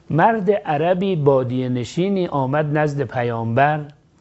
مرد عربی بادیه نشینی آمد نزد پیامبر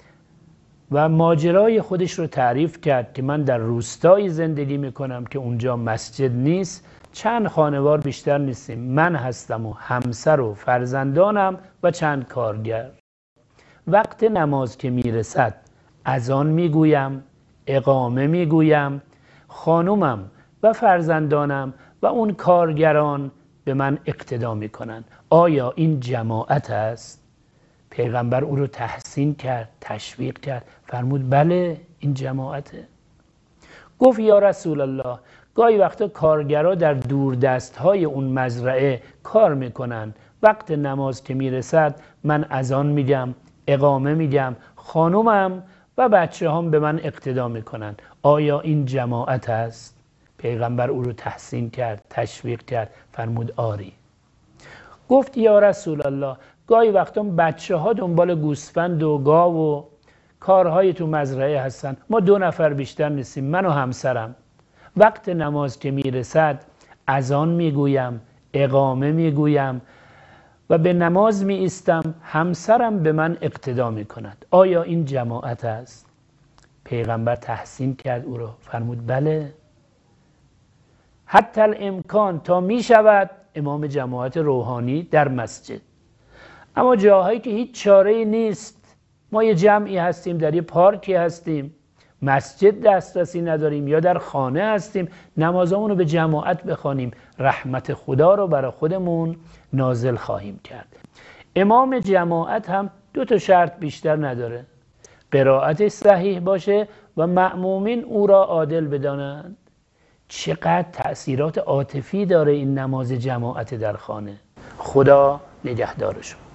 و ماجرای خودش رو تعریف کرد که من در روستایی زندگی میکنم که اونجا مسجد نیست، چند خانوار بیشتر نیستیم، من هستم و همسر و فرزندانم و چند کارگر. وقت نماز که میرسد اذان میگویم، اقامه میگویم، خانومم و فرزندانم و اون کارگران به من اقتدا میکنن. آیا این جماعت است؟ پیغمبر او رو تحسین کرد، تشویق کرد، فرمود بله این جماعته. گفت یا رسول الله گاهی وقتا کارگرها در دوردستهای اون مزرعه کار میکنن، وقت نماز که میرسد من اذان میگم، اقامه میگم، خانومم و بچه هم به من اقتدا میکنن. آیا این جماعت است؟ پیغمبر او رو تحسین کرد، تشویق کرد، فرمود آری. گفت یا رسول الله گاهی وقتا بچه ها دنبال گوسفند و گاو و کارهای تو مزرعه هستن، ما 2 نفر بیشتر نیستیم، من و همسرم. وقت نماز که میرسد اذان میگویم، اقامه میگویم و به نماز می ایستم، همسرم به من اقتدا می کند. آیا این جماعت است؟ پیغمبر تحسین کرد او رو، فرمود بله. حتی الامکان تا می شود امام جماعت روحانی در مسجد. اما جاهایی که هیچ چاره‌ای نیست، ما یه جمعی هستیم، در یه پارکی هستیم، مسجد دسترسی نداریم یا در خانه هستیم، نمازمون رو به جماعت بخوانیم، رحمت خدا رو برای خودمون نازل خواهیم کرد. امام جماعت هم 2 شرط بیشتر نداره، قرائتش صحیح باشه و مأمومین او را عادل بدانند. چقدر تأثیرات عاطفی داره این نماز جماعت در خانه. خدا نگهدارشون.